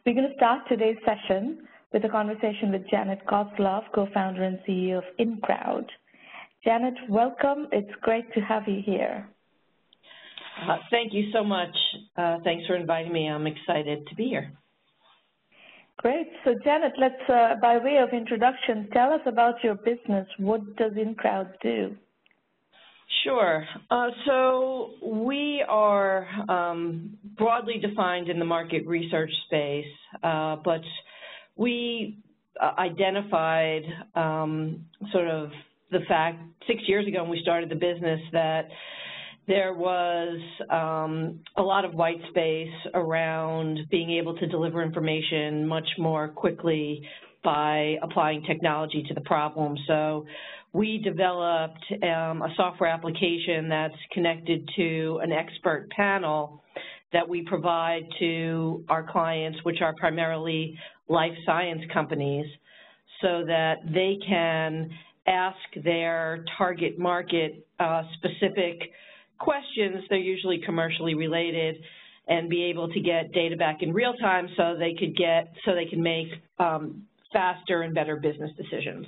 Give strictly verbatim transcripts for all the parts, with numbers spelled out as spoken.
We're going to start today's session with a conversation with Janet Kozlov, co-founder and C E O of InCrowd. Janet, welcome. It's great to have you here. Uh, thank you so much. Uh, thanks for inviting me. I'm excited to be here. Great. So, Janet, let's, uh, by way of introduction, tell us about your business. What does InCrowd do? Sure. Uh, so we are um, broadly defined in the market research space, uh, but we uh, identified um, sort of the fact six years ago when we started the business that there was um, a lot of white space around being able to deliver information much more quickly by applying technology to the problem. So we developed um, a software application that's connected to an expert panel that we provide to our clients, which are primarily life science companies, so that they can ask their target market uh, specific questions. They're usually commercially related, and be able to get data back in real time so they could get so they can make um, faster and better business decisions.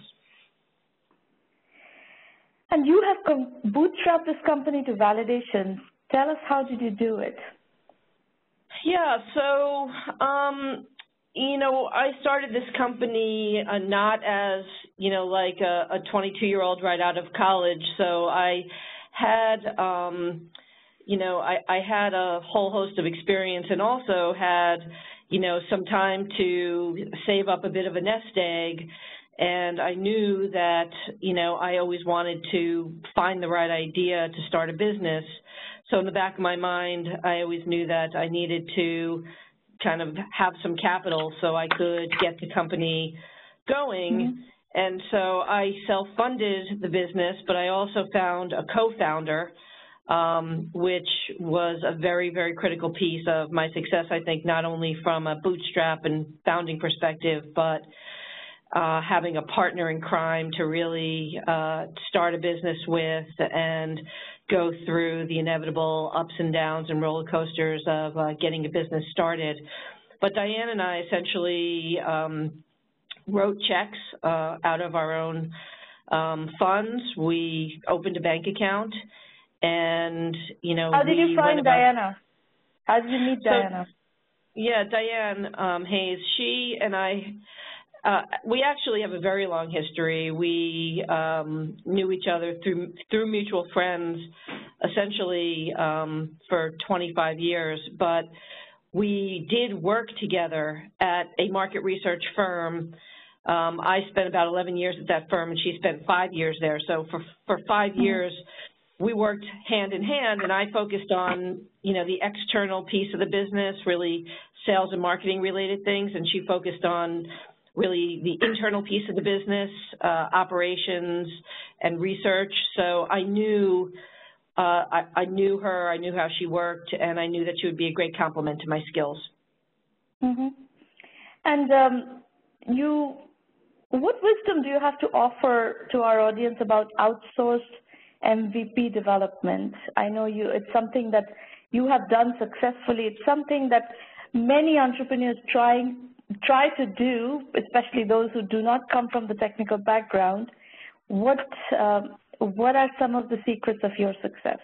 And you have bootstrapped this company to validation. Tell us, how did you do it? Yeah, so, um, you know, I started this company uh, not as, you know, like a twenty-two-year-old right out of college. So I had, um, you know, I, I had a whole host of experience and also had, you know, some time to save up a bit of a nest egg. And I knew that, you know, I always wanted to find the right idea to start a business. So in the back of my mind, I always knew that I needed to kind of have some capital so I could get the company going. Mm-hmm. And so I self-funded the business, but I also found a co-founder, um, which was a very, very critical piece of my success, I think, not only from a bootstrap and founding perspective, but Uh, having a partner in crime to really uh, start a business with and go through the inevitable ups and downs and roller coasters of uh, getting a business started. But Diane and I essentially um, wrote checks uh, out of our own um, funds. We opened a bank account, and, you know, How did you find about, Diana? How did you meet so, Diana? Yeah, Diane um, Hayes, she and I, Uh, we actually have a very long history. We um, knew each other through through mutual friends, essentially um, for twenty-five years. But we did work together at a market research firm. Um, I spent about eleven years at that firm, and she spent five years there. So for for five years, we worked hand in hand, and I focused on, you know, the external piece of the business, really sales and marketing related things, and she focused on really the internal piece of the business, uh, operations and research. So I knew, uh, I, I knew her, I knew how she worked, and I knew that she would be a great complement to my skills. Mm-hmm. And um, you, what wisdom do you have to offer to our audience about outsourced M V P development? I know you, it's something that you have done successfully. It's something that many entrepreneurs trying try to do, especially those who do not come from the technical background. What um, what are some of the secrets of your success?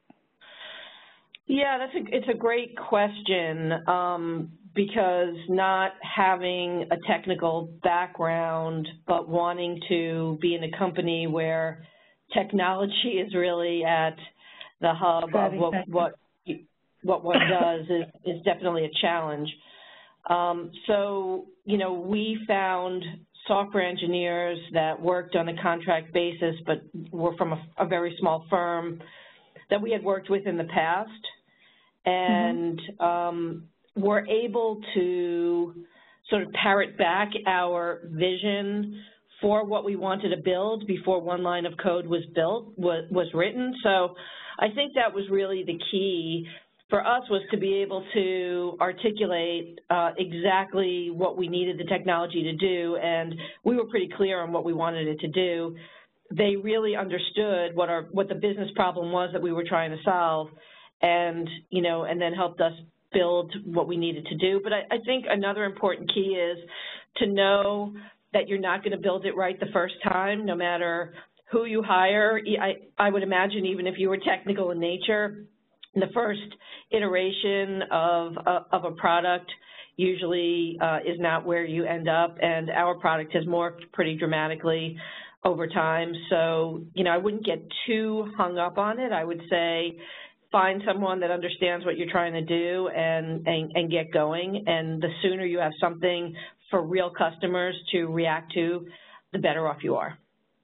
Yeah, that's a, it's a great question um, because not having a technical background but wanting to be in a company where technology is really at the hub of what, what, what one does is, is definitely a challenge. Um, so, you know, we found software engineers that worked on a contract basis but were from a, a very small firm that we had worked with in the past, and mm-hmm. um, were able to sort of parrot back our vision for what we wanted to build before one line of code was built, was, was written. So I think that was really the key for us, was to be able to articulate uh, exactly what we needed the technology to do, and we were pretty clear on what we wanted it to do. They really understood what our what the business problem was that we were trying to solve, and you know, and then helped us build what we needed to do. But I, I think another important key is to know that you're not going to build it right the first time, no matter who you hire. I, I would imagine even if you were technical in nature, the first iteration of, of a product usually uh, is not where you end up, and our product has morphed pretty dramatically over time. So, you know, I wouldn't get too hung up on it. I would say find someone that understands what you're trying to do and, and, and get going, and the sooner you have something for real customers to react to, the better off you are.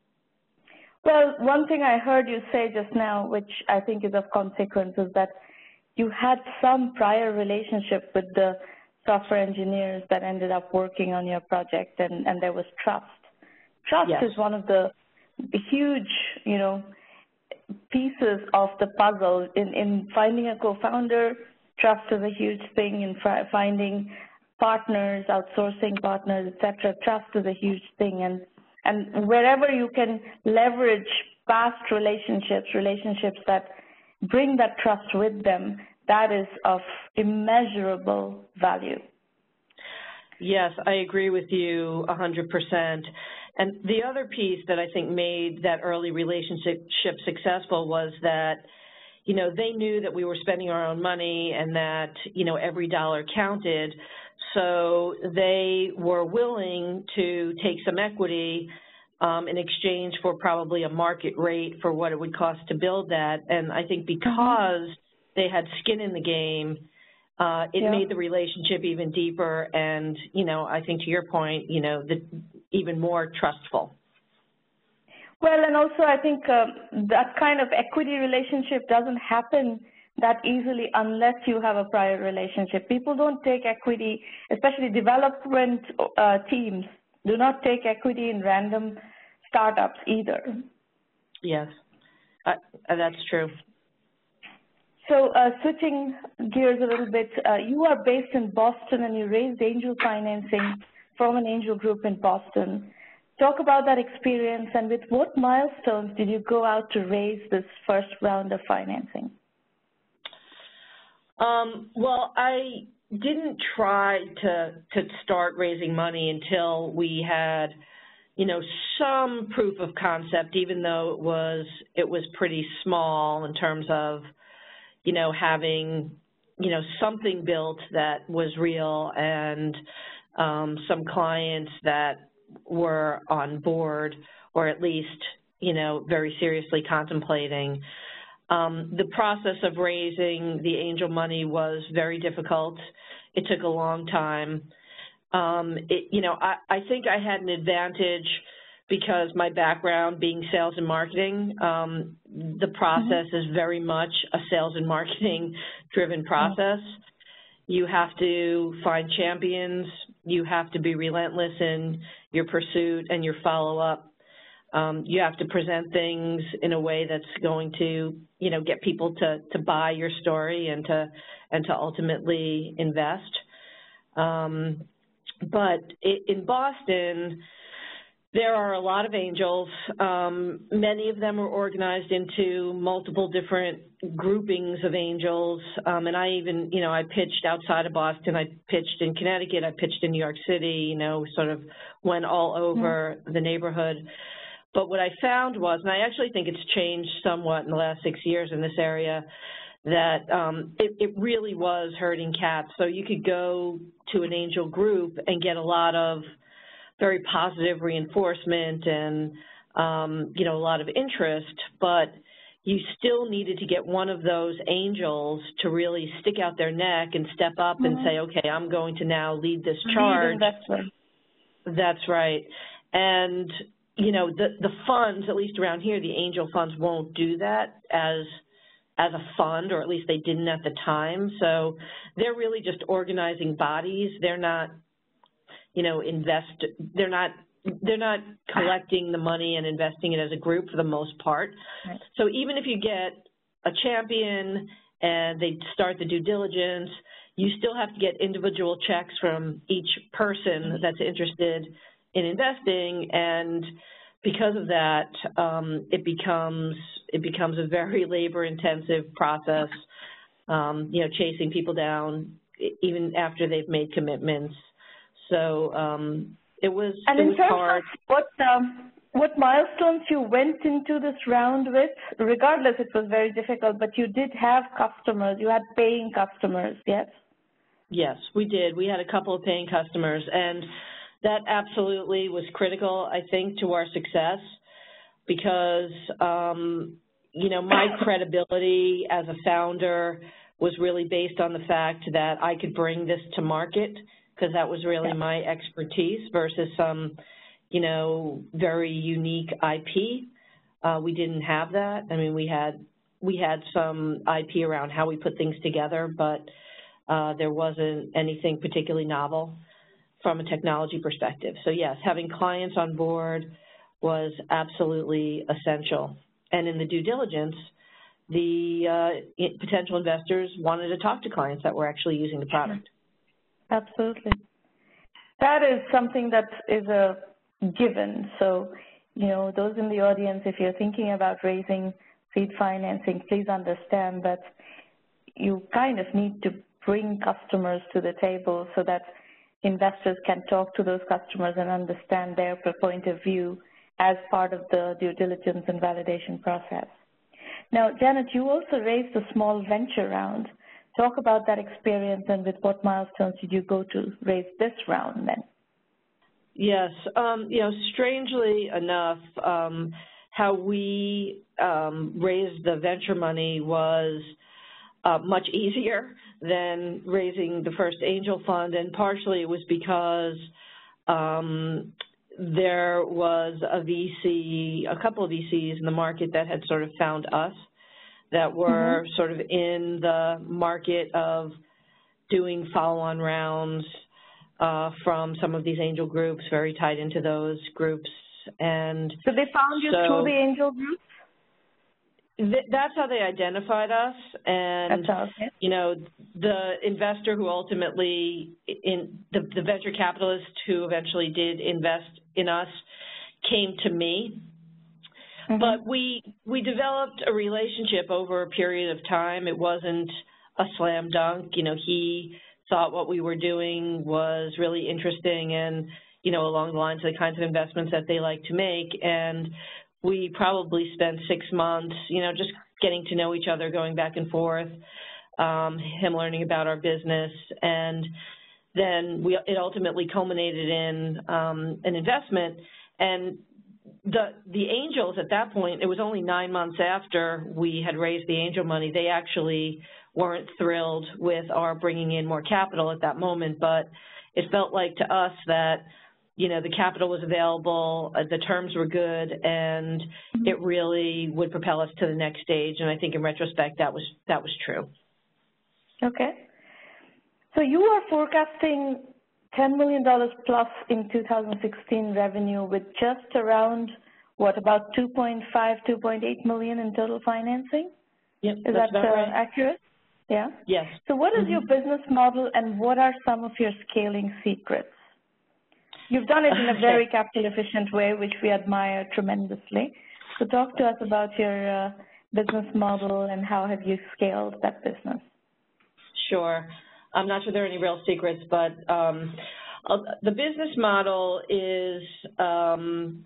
Well, one thing I heard you say just now, which I think is of consequence, is that you had some prior relationship with the software engineers that ended up working on your project, and, and there was trust. Trust Yes. is one of the huge, you know, pieces of the puzzle. In, in finding a co-founder, trust is a huge thing. In finding partners, outsourcing partners, et cetera, trust is a huge thing. And, and wherever you can leverage past relationships, relationships that bring that trust with them, that is of immeasurable value. Yes, I agree with you one hundred percent. And the other piece that I think made that early relationship successful was that, you know, they knew that we were spending our own money and that, you know, every dollar counted. So they were willing to take some equity um, in exchange for probably a market rate for what it would cost to build that. And I think because they had skin in the game, uh, it yeah. made the relationship even deeper and, you know, I think to your point, you know, the, even more trustful. Well, and also I think uh, that kind of equity relationship doesn't happen that easily unless you have a prior relationship. People don't take equity, especially development uh, teams, do not take equity in random startups either. Yes, uh, that's true. So uh, switching gears a little bit, uh, you are based in Boston and you raised angel financing from an angel group in Boston. Talk about that experience, and with what milestones did you go out to raise this first round of financing? Um, well, I didn't try to, to start raising money until we had, you know, some proof of concept, even though it was, it was pretty small in terms of, you know, having, you know, something built that was real and um, some clients that were on board, or at least, you know, very seriously contemplating. Um, the process of raising the angel money was very difficult. It took a long time. Um, it, you know, I, I think I had an advantage because my background being sales and marketing, um, the process mm-hmm. is very much a sales and marketing driven process. Mm-hmm. You have to find champions. You have to be relentless in your pursuit and your follow-up. Um, you have to present things in a way that's going to, you know, get people to, to buy your story and to and to ultimately invest. Um, but it, in Boston, there are a lot of angels. Um, many of them are organized into multiple different groupings of angels. Um, and I even, you know, I pitched outside of Boston. I pitched in Connecticut. I pitched in New York City, you know, sort of went all over mm-hmm. the neighborhood. But what I found was, and I actually think it's changed somewhat in the last six years in this area, that um, it, it really was herding cats. So you could go to an angel group and get a lot of very positive reinforcement and, um, you know, a lot of interest, but you still needed to get one of those angels to really stick out their neck and step up mm-hmm. and say, okay, I'm going to now lead this charge. Lead investment. That's right. And, you know, the, the funds, at least around here, the angel funds won't do that as as a fund, or at least they didn't at the time. So they're really just organizing bodies. They're not, you know, invest, they're not, they're not collecting the money and investing it as a group for the most part. Right. So even if you get a champion and they start the due diligence, you still have to get individual checks from each person that's interested in investing, and because of that, um, it becomes it becomes a very labor-intensive process. Um, you know, chasing people down, even after they've made commitments. So um, it was, and it in was terms hard. of what, um, what milestones you went into this round with, regardless it was very difficult, but you did have customers, you had paying customers, yes? Yes, we did. We had a couple of paying customers, and that absolutely was critical, I think, to our success because, um, you know, my credibility as a founder was really based on the fact that I could bring this to market because that was really yeah. my expertise versus some, you know, very unique I P. Uh, we didn't have that. I mean, we had we had some I P around how we put things together, but uh, there wasn't anything particularly novel from a technology perspective. So yes, having clients on board was absolutely essential. And in the due diligence, the uh, potential investors wanted to talk to clients that were actually using the product. Absolutely. That is something that is a given. So, you know, those in the audience, if you're thinking about raising seed financing, please understand that you kind of need to bring customers to the table so that investors can talk to those customers and understand their point of view as part of the due diligence and validation process. Now, Janet, you also raised a small venture round. Talk about that experience and with what milestones did you go to raise this round then? Yes, um, you know, strangely enough, um, how we um, raised the venture money was uh, much easier than raising the first angel fund, and partially it was because um, there was a V C, a couple of V Cs in the market that had sort of found us, that were mm-hmm. sort of in the market of doing follow-on rounds uh, from some of these angel groups, very tied into those groups. And so they found you so through the angel groups? Th that's how they identified us. And, that's okay. you know, the investor who ultimately, in the, the venture capitalist who eventually did invest in us came to me. Mm-hmm. But we we developed a relationship over a period of time. It wasn't a slam dunk. You know, he thought what we were doing was really interesting and, you know, along the lines of the kinds of investments that they like to make. And we probably spent six months, you know, just getting to know each other, going back and forth, um, him learning about our business. And then we, it ultimately culminated in um, an investment. And The, the angels at that point, it was only nine months after we had raised the angel money, they actually weren't thrilled with our bringing in more capital at that moment, but it felt like to us that, you know, the capital was available, uh, the terms were good, and it really would propel us to the next stage, and I think in retrospect that was, that was true. Okay. So you are forecasting ten million dollars plus in two thousand sixteen revenue with just around, what, about two point five, two point eight million in total financing? Yep, Is that's that about uh, right. accurate? Yeah? Yes. So what is mm-hmm. your business model and what are some of your scaling secrets? You've done it in a very capital efficient way, which we admire tremendously. So talk to us about your uh, business model and how have you scaled that business? Sure. I'm not sure there are any real secrets, but um, the business model is um,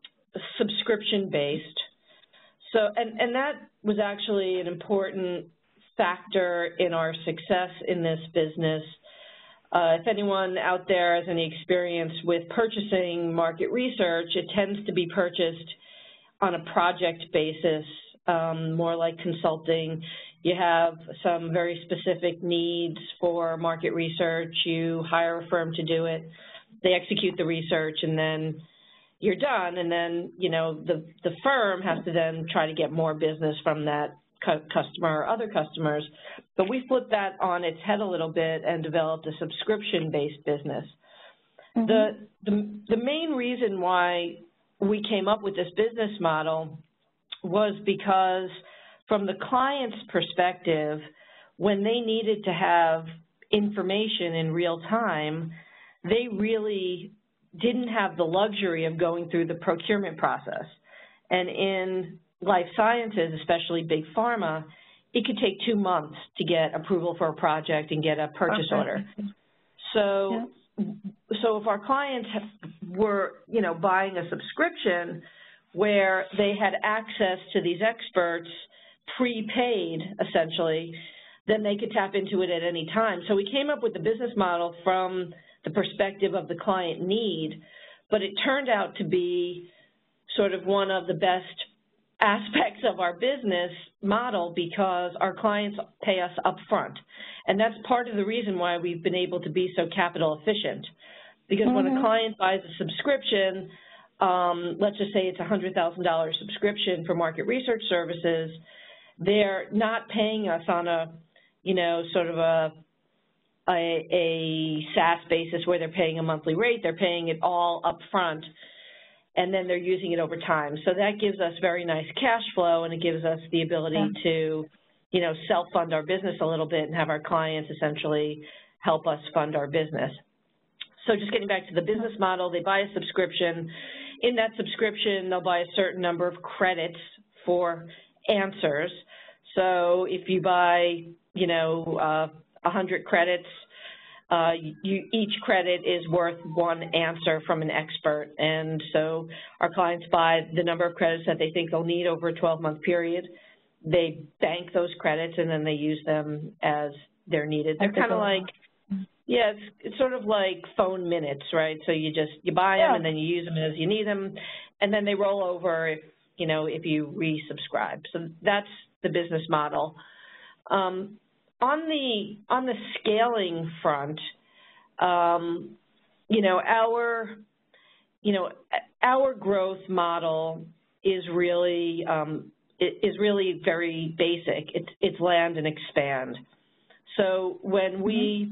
subscription-based. So, and, and that was actually an important factor in our success in this business. Uh, if anyone out there has any experience with purchasing market research, it tends to be purchased on a project basis, um, more like consulting. You have some very specific needs for market research. You hire a firm to do it. They execute the research, and then you're done. And then, you know, the, the firm has to then try to get more business from that cu customer or other customers. But we flipped that on its head a little bit and developed a subscription-based business. Mm-hmm. The, the, the main reason why we came up with this business model was because from the client's perspective, when they needed to have information in real time, they really didn't have the luxury of going through the procurement process. And in life sciences, especially big pharma, it could take two months to get approval for a project and get a purchase okay. order. So, yeah. so if our clients were, you know, buying a subscription where they had access to these experts prepaid, essentially, then they could tap into it at any time. So we came up with the business model from the perspective of the client need, but it turned out to be sort of one of the best aspects of our business model because our clients pay us up front. And that's part of the reason why we've been able to be so capital efficient. Because mm-hmm. when a client buys a subscription, um, let's just say it's a one hundred thousand dollar subscription for market research services, they're not paying us on a, you know, sort of a, a, a SaaS basis where they're paying a monthly rate. They're paying it all up front, and then they're using it over time. So that gives us very nice cash flow, and it gives us the ability yeah. to, you know, self-fund our business a little bit and have our clients essentially help us fund our business. So just getting back to the business model, they buy a subscription. In that subscription, they'll buy a certain number of credits for answers. So if you buy, you know, uh, one hundred credits, uh, you, each credit is worth one answer from an expert. And so our clients buy the number of credits that they think they'll need over a twelve month period. They bank those credits, and then they use them as they're needed. They're kind of like, yeah, it's, it's sort of like phone minutes, right? So you just, you buy them, yeah. and then you use them as you need them, and then they roll over, if, you know, if you resubscribe. So that's the business model. Um, on the on the scaling front, um, you know, our you know our growth model is really um, is really very basic. It's it's land and expand. So when we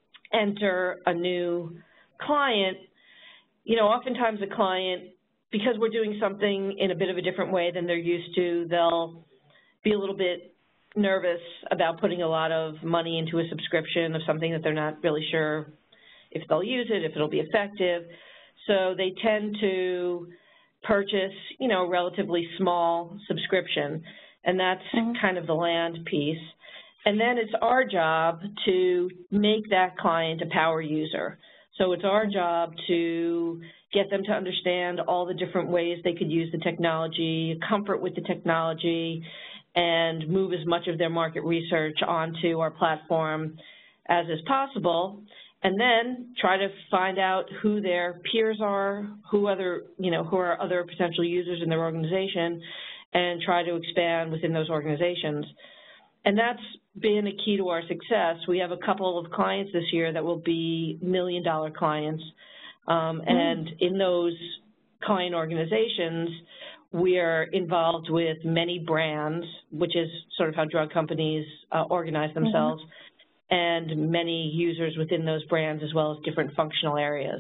enter a new client, you know, oftentimes a client, because we're doing something in a bit of a different way than they're used to, they'll be a little bit nervous about putting a lot of money into a subscription of something that they're not really sure if they'll use it, if it'll be effective. So they tend to purchase, you know, a relatively small subscription, and that's mm-hmm. kind of the land piece. And then it's our job to make that client a power user. So it's our job to get them to understand all the different ways they could use the technology, comfort with the technology, and move as much of their market research onto our platform as is possible, and then try to find out who their peers are, who other, you know, who are other potential users in their organization, and try to expand within those organizations. And that's been a key to our success. We have a couple of clients this year that will be million dollar clients, um, mm-hmm. and in those client organizations, we are involved with many brands, which is sort of how drug companies uh, organize themselves, mm-hmm. and many users within those brands, as well as different functional areas.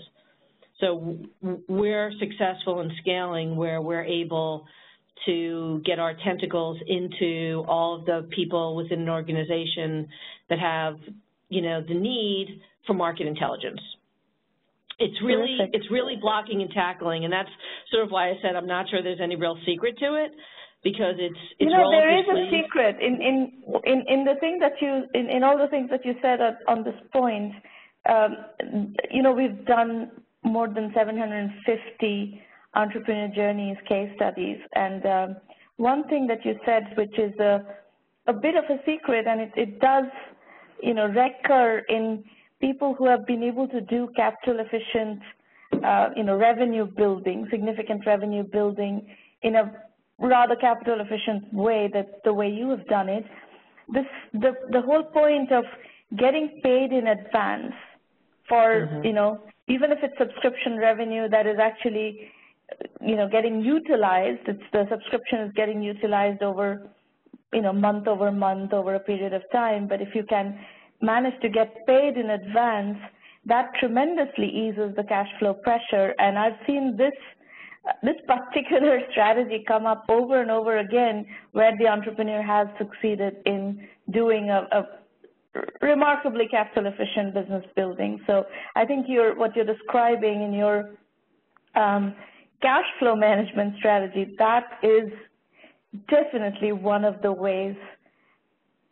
So we're successful in scaling where we're able to get our tentacles into all of the people within an organization that have, you know, the need for market intelligence. It's really, Terrific. it's really blocking and tackling, and that's sort of why I said I'm not sure there's any real secret to it, because it's it's. You know, there is a secret in in in in the thing that you in in all the things that you said on this point. Um, you know, we've done more than seven hundred fifty entrepreneur journeys, case studies, and um, one thing that you said, which is a a bit of a secret, and it it does, you know, recur in people who have been able to do capital efficient, uh, you know, revenue building, significant revenue building in a rather capital efficient way, that the way you have done it. This, the, the whole point of getting paid in advance for, mm-hmm. you know, even if it's subscription revenue that is actually, you know, getting utilized, it's the subscription is getting utilized over, you know, month over month over a period of time, but if you can manage to get paid in advance, that tremendously eases the cash flow pressure. And I've seen this this particular strategy come up over and over again, where the entrepreneur has succeeded in doing a, a remarkably capital efficient business building. So I think you're, what you're describing in your um, cash flow management strategy, that is definitely one of the ways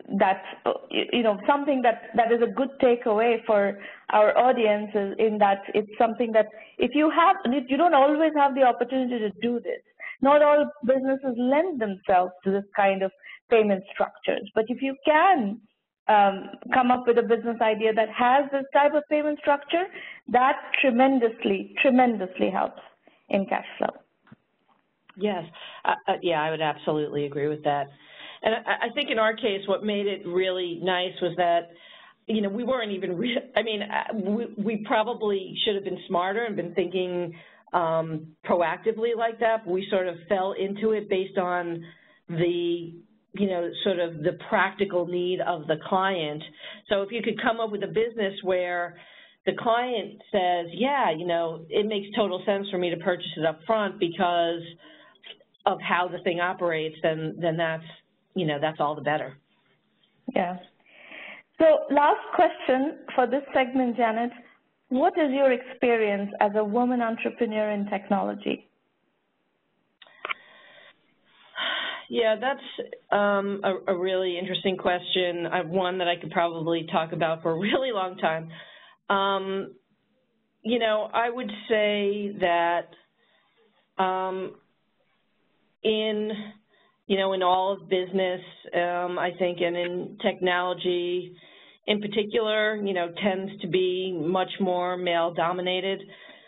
that, you know, something that, that is a good takeaway for our audience is in that it's something that if you have, you don't always have the opportunity to do this. Not all businesses lend themselves to this kind of payment structures, but if you can um, come up with a business idea that has this type of payment structure, that tremendously, tremendously helps in cash flow. Yes, uh, uh, yeah, I would absolutely agree with that. And I, I think in our case, what made it really nice was that, you know, we weren't even, re I mean, we, we probably should have been smarter and been thinking um, proactively like that, but we sort of fell into it based on the, you know, sort of the practical need of the client. So if you could come up with a business where the client says, yeah, you know, it makes total sense for me to purchase it up front because of how the thing operates, then, then that's, you know, that's all the better. Yeah. So last question for this segment, Janet. What is your experience as a woman entrepreneur in technology? Yeah, that's um, a, a really interesting question. I have one that I could probably talk about for a really long time. Um, you know, I would say that um, in, you know, in all of business, um, I think, and in technology in particular, you know, tends to be much more male-dominated.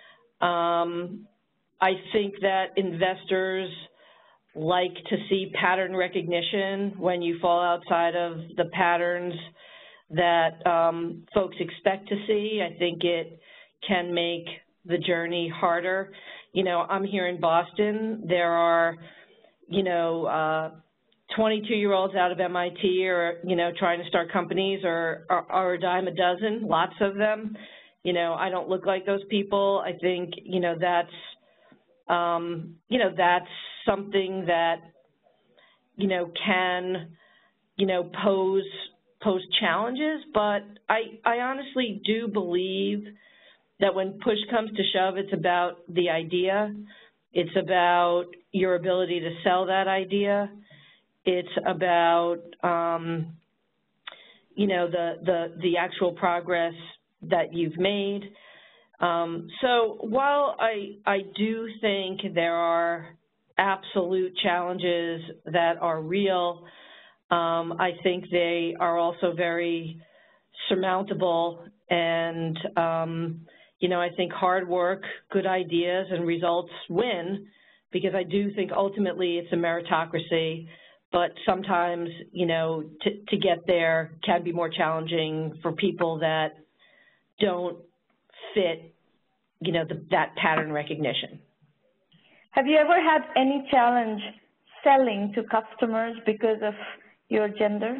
Um, I think that investors like to see pattern recognition when you fall outside of the patterns that um, folks expect to see. I think it can make the journey harder. You know, I'm here in Boston. There are, you know, uh, twenty-two-year-olds out of M I T are, you know, trying to start companies or are, are a dime a dozen, lots of them. You know, I don't look like those people. I think, you know, that's, um, you know, that's something that, you know, can, you know, pose pose challenges, but I, I honestly do believe that when push comes to shove, it's about the idea. It's about your ability to sell that idea. It's about, um, you know, the, the, the actual progress that you've made. Um, so while I, I do think there are absolute challenges that are real, um, I think they are also very surmountable, and, um, you know, I think hard work, good ideas, and results win, because I do think ultimately it's a meritocracy, but sometimes, you know, to, to get there can be more challenging for people that don't fit, you know, the, that pattern recognition. Have you ever had any challenge selling to customers because of your gender?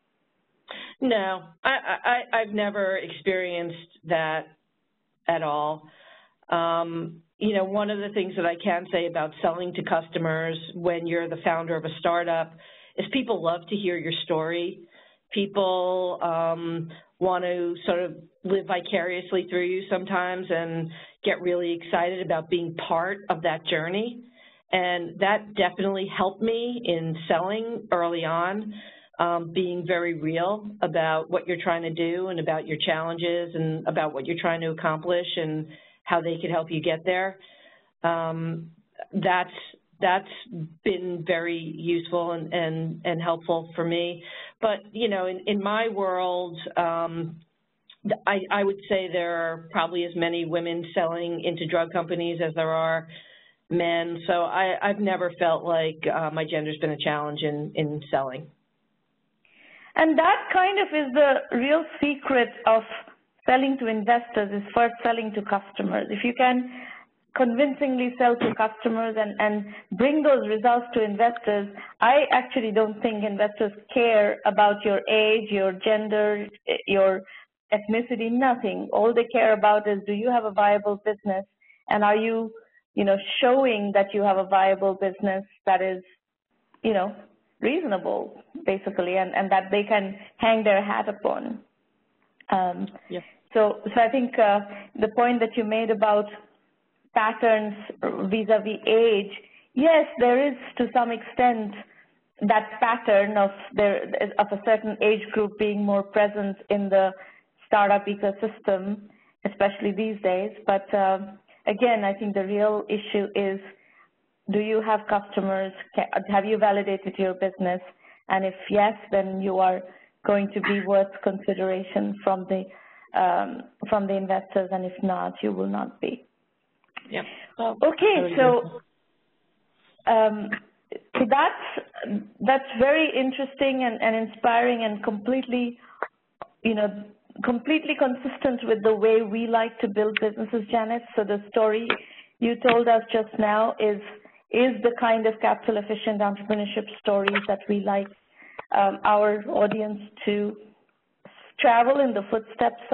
No, I, I, I've never experienced that at all. Um, you know, one of the things that I can say about selling to customers when you're the founder of a startup is people love to hear your story. People um, want to sort of live vicariously through you sometimes and get really excited about being part of that journey. And that definitely helped me in selling early on, um, being very real about what you're trying to do and about your challenges and about what you're trying to accomplish and how they could help you get there. Um, that's that's been very useful and, and, and helpful for me. But, you know, in, in my world, um, I, I would say there are probably as many women selling into drug companies as there are men. So I, I've never felt like uh, my gender's been a challenge in, in selling. And that kind of is the real secret of selling to investors, is first selling to customers. If you can convincingly sell to customers and, and bring those results to investors, I actually don't think investors care about your age, your gender, your ethnicity, nothing. All they care about is, do you have a viable business, and are you, you know, showing that you have a viable business that is, you know, reasonable, basically, and, and that they can hang their hat upon. Um, yeah. So, so I think uh, the point that you made about patterns vis-a-vis age, yes, there is to some extent that pattern of there of a certain age group being more present in the startup ecosystem, especially these days. But uh, again, I think the real issue is, do you have customers? Have you validated your business? And if yes, then you are going to be worth consideration from the um, from the investors, and if not, you will not be. Yep. Well, okay, so. Um, So that's, that's very interesting and, and inspiring and completely, you know, completely consistent with the way we like to build businesses, Janet. So the story you told us just now is, is the kind of capital efficient entrepreneurship stories that we like um, our audience to travel in the footsteps